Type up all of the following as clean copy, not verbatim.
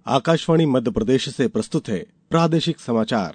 आकाशवाणी मध्य प्रदेश से प्रस्तुत है प्रादेशिक समाचार।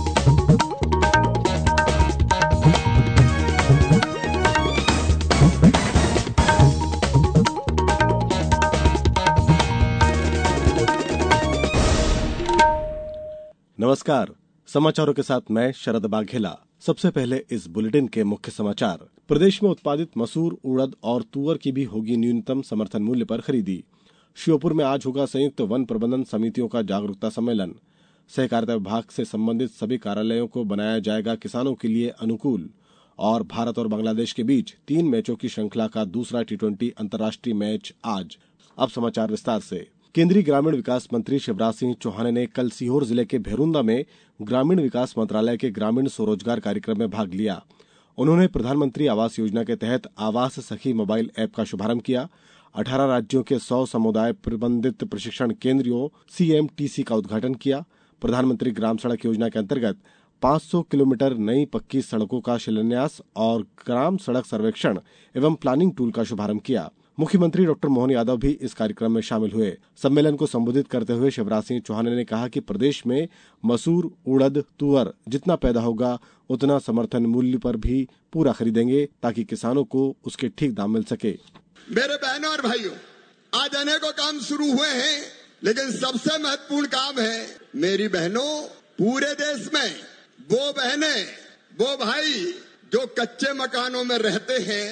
नमस्कार, समाचारों के साथ मैं शरद बाघेला। सबसे पहले इस बुलेटिन के मुख्य समाचार। प्रदेश में उत्पादित मसूर, उड़द और तुअर की भी होगी न्यूनतम समर्थन मूल्य पर खरीदी। श्योपुर में आज होगा संयुक्त वन प्रबंधन समितियों का जागरूकता सम्मेलन। सहकारिता विभाग से संबंधित सभी कार्यालयों को बनाया जाएगा किसानों के लिए अनुकूल। और भारत और बांग्लादेश के बीच 3 मैचों की श्रृंखला का दूसरा टी20 अंतर्राष्ट्रीय मैच आज। अब समाचार विस्तार से। केंद्रीय ग्रामीण विकास मंत्री शिवराज सिंह चौहान ने कल सीहोर जिले के भेरुंदा में ग्रामीण विकास मंत्रालय के ग्रामीण स्वरोजगार कार्यक्रम में भाग लिया। उन्होंने प्रधानमंत्री आवास योजना के तहत आवास सखी मोबाइल ऐप का शुभारंभ किया। 18 राज्यों के 100 समुदाय प्रबंधित प्रशिक्षण केंद्रों CMTC का उद्घाटन किया। प्रधानमंत्री ग्राम सड़क योजना के अंतर्गत 500 किलोमीटर नई पक्की सड़कों का शिलान्यास और ग्राम सड़क सर्वेक्षण एवं प्लानिंग टूल का शुभारंभ किया। मुख्यमंत्री डॉ मोहन यादव भी इस कार्यक्रम में शामिल हुए। सम्मेलन को संबोधित करते हुए शिवराज सिंह चौहान ने कहा कि प्रदेश में मसूर, उड़द, तुअर जितना पैदा होगा उतना समर्थन मूल्य पर भी पूरा खरीदेंगे ताकि किसानों को उसके ठीक दाम मिल सके। मेरे बहनों और भाइयों, आज अनेकों काम शुरू हुए हैं, लेकिन सबसे महत्वपूर्ण काम है मेरी बहनों, पूरे देश में वो बहनें, वो भाई जो कच्चे मकानों में रहते हैं,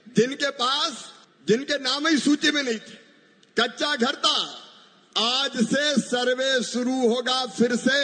जिनके नाम ही सूची में नहीं थे, कच्चा घर था। आज से सर्वे शुरू होगा फिर से।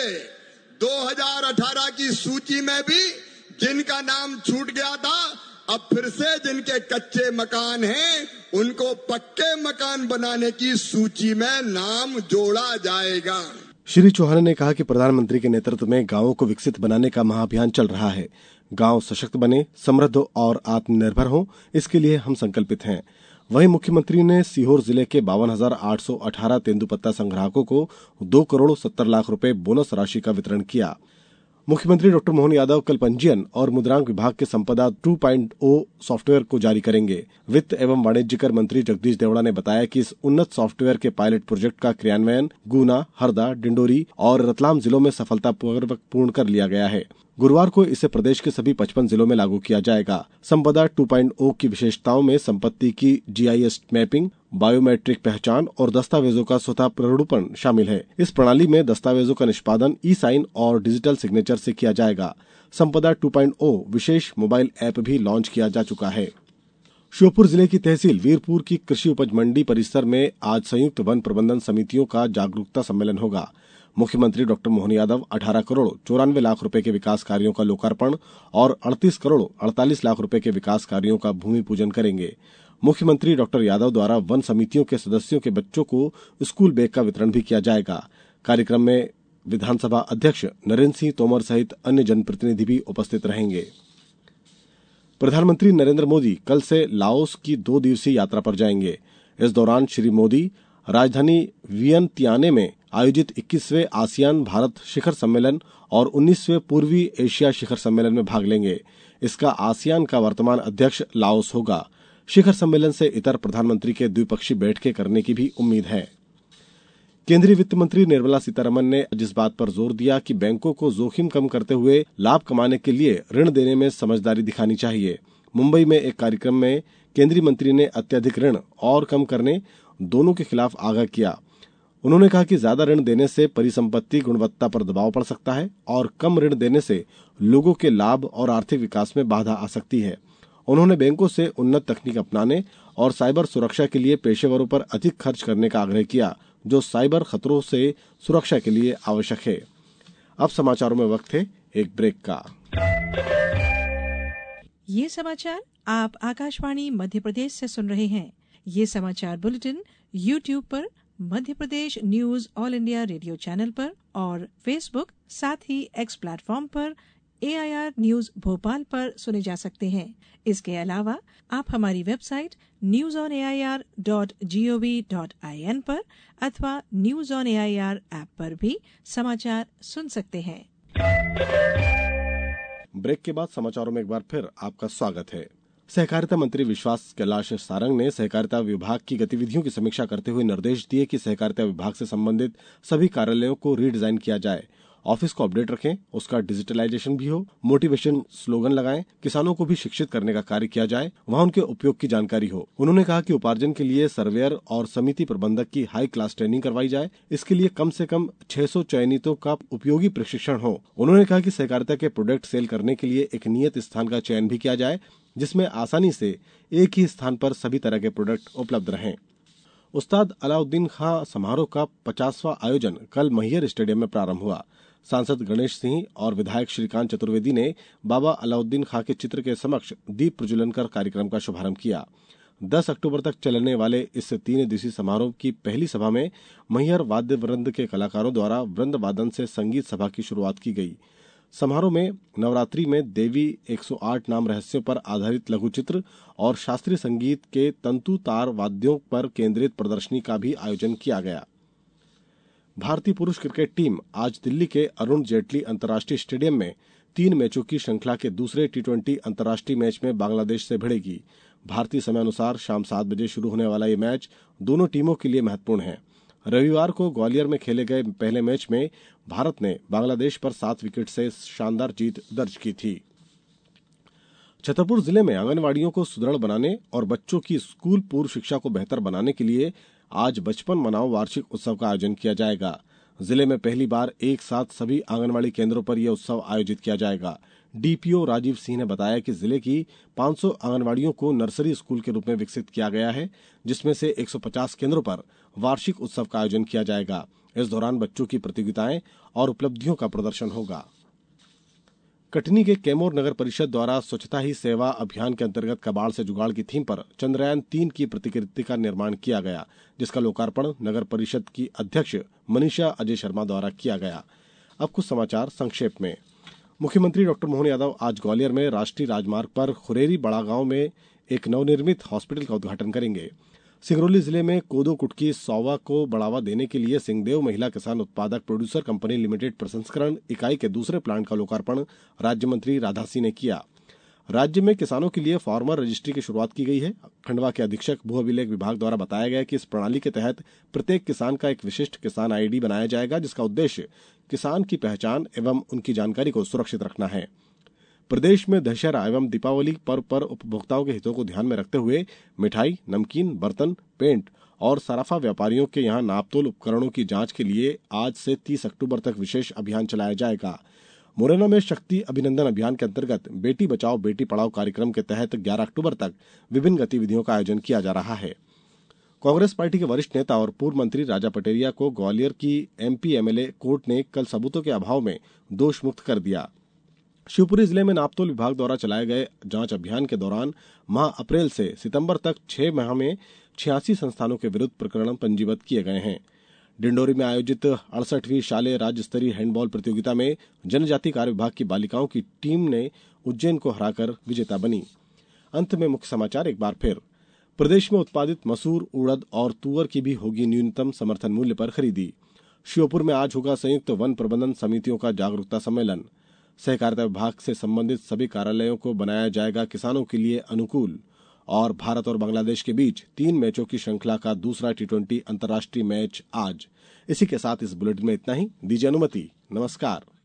2018 की सूची में भी जिनका नाम छूट गया था, अब फिर से जिनके कच्चे मकान हैं उनको पक्के मकान बनाने की सूची में नाम जोड़ा जाएगा। श्री चौहान ने कहा कि प्रधानमंत्री के नेतृत्व में गांवों को विकसित बनाने का महाअभियान चल रहा है। गांव सशक्त बने, समृद्ध और आत्मनिर्भर हों, इसके लिए हम संकल्पित हैं। वहीं मुख्यमंत्री ने सीहोर जिले के 52,818 तेंदुपत्ता संग्राहकों को 2 करोड़ 70 लाख रुपए बोनस राशि का वितरण किया। मुख्यमंत्री डॉ मोहन यादव कल पंजीयन और मुद्रांक विभाग के संपदा 2.0 सॉफ्टवेयर को जारी करेंगे। वित्त एवं वाणिज्य कर मंत्री जगदीश देवड़ा ने बताया कि इस उन्नत सॉफ्टवेयर के पायलट प्रोजेक्ट का क्रियान्वयन गुना, हरदा, डिंडोरी और रतलाम जिलों में सफलतापूर्वक पूर्ण कर लिया गया है। गुरुवार को इसे प्रदेश के सभी 55 जिलों में लागू किया जाएगा। संपदा 2.0 की विशेषताओं में संपत्ति की GIS मैपिंग, बायोमेट्रिक पहचान और दस्तावेजों का स्वतः प्ररूपण शामिल है। इस प्रणाली में दस्तावेजों का निष्पादन ई-साइन और डिजिटल सिग्नेचर से किया जाएगा। संपदा 2.0 विशेष मोबाइल ऐप भी लॉन्च किया जा चुका है। श्योपुर जिले की तहसील वीरपुर की कृषि उपज मंडी परिसर में आज संयुक्त वन प्रबंधन समितियों का जागरूकता सम्मेलन होगा। मुख्यमंत्री डॉ मोहन यादव 18 करोड़ 94 लाख रुपए के विकास कार्यों का लोकार्पण और 38 करोड़ 48 लाख रुपए के विकास कार्यों का भूमि पूजन करेंगे। मुख्यमंत्री डॉ यादव द्वारा वन समितियों के सदस्यों के बच्चों को स्कूल बैग का वितरण भी किया जाएगा। कार्यक्रम में विधानसभा अध्यक्ष नरेंद्र सिंह तोमर सहित अन्य जनप्रतिनिधि भी उपस्थित रहेंगे। प्रधानमंत्री नरेंद्र मोदी कल से लाओस की 2 दिवसीय यात्रा पर जाएंगे। इस दौरान श्री मोदी राजधानी वियंतियाने में आयोजित 21वें आसियान भारत शिखर सम्मेलन और 19वें पूर्वी एशिया शिखर सम्मेलन में भाग लेंगे। इसका आसियान का वर्तमान अध्यक्ष लाओस होगा। शिखर सम्मेलन से इतर प्रधानमंत्री के द्विपक्षीय बैठकें करने की भी उम्मीद है। केंद्रीय वित्त मंत्री निर्मला सीतारमण ने आज इस बात पर जोर दिया कि बैंकों को जोखिम कम करते हुए लाभ कमाने के लिए ऋण देने में समझदारी दिखानी चाहिए। मुंबई में एक कार्यक्रम में केंद्रीय मंत्री ने अत्यधिक ऋण और कम करने दोनों के खिलाफ आगाह किया। उन्होंने कहा कि ज्यादा ऋण देने से परिसंपत्ति गुणवत्ता पर दबाव पड़ सकता है और कम ऋण देने से लोगों के लाभ और आर्थिक विकास में बाधा आ सकती है। उन्होंने बैंकों से उन्नत तकनीक अपनाने और साइबर सुरक्षा के लिए पेशेवरों पर अधिक खर्च करने का आग्रह किया, जो साइबर खतरों से सुरक्षा के लिए आवश्यक है। अब समाचारों में वक्त है एक ब्रेक का। ये समाचार आप आकाशवाणी मध्य प्रदेश से सुन रहे हैं। ये समाचार बुलेटिन YouTube पर Madhya Pradesh news All India radio channel पर और फेसबुक साथ ही X प्लेटफॉर्म पर AIR न्यूज भोपाल पर सुने जा सकते हैं। इसके अलावा आप हमारी वेबसाइट newsonair.gov.in पर अथवा न्यूज ऑन AIR ऐप पर भी समाचार सुन सकते हैं। ब्रेक के बाद समाचारों में एक बार फिर आपका स्वागत है। सहकारिता मंत्री विश्वास कैलाश सारंग ने सहकारिता विभाग की गतिविधियों की समीक्षा करते हुए निर्देश दिए कि सहकारिता विभाग से संबंधित सभी कार्यालयों को रीडिजाइन किया जाए, ऑफिस को अपडेट रखें, उसका डिजिटलाइजेशन भी हो, मोटिवेशन स्लोगन लगाएं, किसानों को भी शिक्षित करने का कार्य किया जाए, वहां उनके उपयोग की जानकारी हो। उन्होंने कहा कि उपार्जन के लिए सर्वेयर और समिति प्रबंधक की हाई क्लास ट्रेनिंग करवाई जाए। इसके लिए कम से कम 600 चयनितों का उपयोगी प्रशिक्षण हो। उन्होंने कहा कि सहकारिता के प्रोडक्ट सेल करने के लिए एक नियत स्थान का चयन भी किया जाए, जिसमें आसानी से एक ही स्थान पर सभी तरह के प्रोडक्ट उपलब्ध रहें। उस्ताद अलाउद्दीन खां समारोह का 50वां आयोजन कल मैहर स्टेडियम में प्रारंभ हुआ। सांसद गणेश सिंह और विधायक श्रीकांत चतुर्वेदी ने बाबा अलाउद्दीन खां के चित्र के समक्ष दीप प्रज्वलन कर कार्यक्रम का शुभारंभ किया। 10 अक्टूबर तक चलने वाले इस 3 दिवसीय समारोह की पहली सभा में मैहर वाद्य वृंद के कलाकारों द्वारा वृंद वादन से संगीत सभा की शुरुआत की गई। समारोह में नवरात्रि में देवी 108 नाम रहस्यों पर आधारित लघु चित्र और शास्त्रीय संगीत के तंतु तार वाद्यों पर केंद्रित प्रदर्शनी का भी आयोजन किया गया। भारतीय पुरुष क्रिकेट टीम आज दिल्ली के अरुण जेटली अंतर्राष्ट्रीय स्टेडियम में 3 मैचों की श्रृंखला के दूसरे T20 अंतर्राष्ट्रीय मैच में बांग्लादेश से भिड़ेगी। भारतीय समयानुसार शाम 7 बजे शुरू होने वाला ये मैच दोनों टीमों के लिए महत्वपूर्ण है। रविवार को ग्वालियर में खेले गए पहले मैच में भारत ने बांग्लादेश पर 7 विकेट से शानदार जीत दर्ज की थी। छतरपुर जिले में आंगनवाड़ियों को सुदृढ़ बनाने और बच्चों की स्कूल पूर्व शिक्षा को बेहतर बनाने के लिए आज बचपन मनाओ वार्षिक उत्सव का आयोजन किया जाएगा। जिले में पहली बार एक साथ सभी आंगनवाड़ी केंद्रों पर यह उत्सव आयोजित किया जाएगा। डीपीओ राजीव सिंह ने बताया कि जिले की 500 आंगनवाड़ियों को नर्सरी स्कूल के रूप में विकसित किया गया है, जिसमें से 150 केंद्रों पर वार्षिक उत्सव का आयोजन किया जाएगा। इस दौरान बच्चों की प्रतियोगिताएं और उपलब्धियों का प्रदर्शन होगा। कटनी के कैमोर नगर परिषद द्वारा स्वच्छता ही सेवा अभियान के अंतर्गत कबाड़ से जुगाड़ की थीम पर चंद्रयान 3 की प्रतिकृति का निर्माण किया गया, जिसका लोकार्पण नगर परिषद की अध्यक्ष मनीषा अजय शर्मा द्वारा किया गया। अब कुछ समाचार संक्षेप में। मुख्यमंत्री डॉक्टर मोहन यादव आज ग्वालियर में राष्ट्रीय राजमार्ग पर खुरेरी बड़ा गांव में एक नवनिर्मित हॉस्पिटल का उद्घाटन करेंगे। सिंगरौली जिले में कोदो कुटकी सौवा को बढ़ावा देने के लिए सिंहदेव महिला किसान उत्पादक प्रोड्यूसर कंपनी लिमिटेड प्रसंस्करण इकाई के दूसरे प्लांट का लोकार्पण राज्य मंत्री राधा सिंह ने किया। राज्य में किसानों के लिए फार्मर रजिस्ट्री की शुरुआत की गई है। खंडवा के अधीक्षक भू अभिलेख विभाग द्वारा बताया गया कि इस प्रणाली के तहत प्रत्येक किसान का एक विशिष्ट किसान आईडी बनाया जाएगा, जिसका उद्देश्य किसान की पहचान एवं उनकी जानकारी को सुरक्षित रखना है। प्रदेश में दशहरा एवं दीपावली पर्व पर उपभोक्ताओं के हितों को ध्यान में रखते हुए मिठाई, नमकीन, बर्तन, पेंट और सराफा व्यापारियों के यहां नापतोल उपकरणों की जांच के लिए आज से 30 अक्टूबर तक विशेष अभियान चलाया जाएगा। मुरैना में शक्ति अभिनंदन अभियान के अंतर्गत बेटी बचाओ बेटी पढ़ाओ कार्यक्रम के तहत 11 अक्टूबर तक विभिन्न गतिविधियों का आयोजन किया जा रहा है। कांग्रेस पार्टी के वरिष्ठ नेता और पूर्व मंत्री राजा पटेरिया को ग्वालियर की एमपी एमएलए कोर्ट ने कल सबूतों के अभाव में दोष मुक्त कर दिया। शिवपुरी जिले में नापतोल विभाग द्वारा चलाए गए जांच अभियान के दौरान माह अप्रैल से सितंबर तक 6 माह में 86 संस्थानों के विरुद्ध प्रकरण पंजीबद्ध किए गए हैं। डिंडोरी में आयोजित 68वीं शालेय राज्य स्तरीय हैंडबॉल प्रतियोगिता में जनजाति कार्य विभाग की बालिकाओं की टीम ने उज्जैन को हराकर विजेता बनी। अंत में मुख्य समाचार एक बार फिर। प्रदेश में उत्पादित मसूर, उड़द और तुअर की भी होगी न्यूनतम समर्थन मूल्य पर खरीदी। श्योपुर में आज होगा संयुक्त वन प्रबंधन समितियों का जागरूकता सम्मेलन। सहकारिता विभाग से संबंधित सभी कार्यालयों को बनाया जाएगा किसानों के लिए अनुकूल। और भारत और बांग्लादेश के बीच 3 मैचों की श्रृंखला का दूसरा T20 अंतर्राष्ट्रीय मैच आज। इसी के साथ इस बुलेटिन में इतना ही। दीजिए अनुमति। नमस्कार।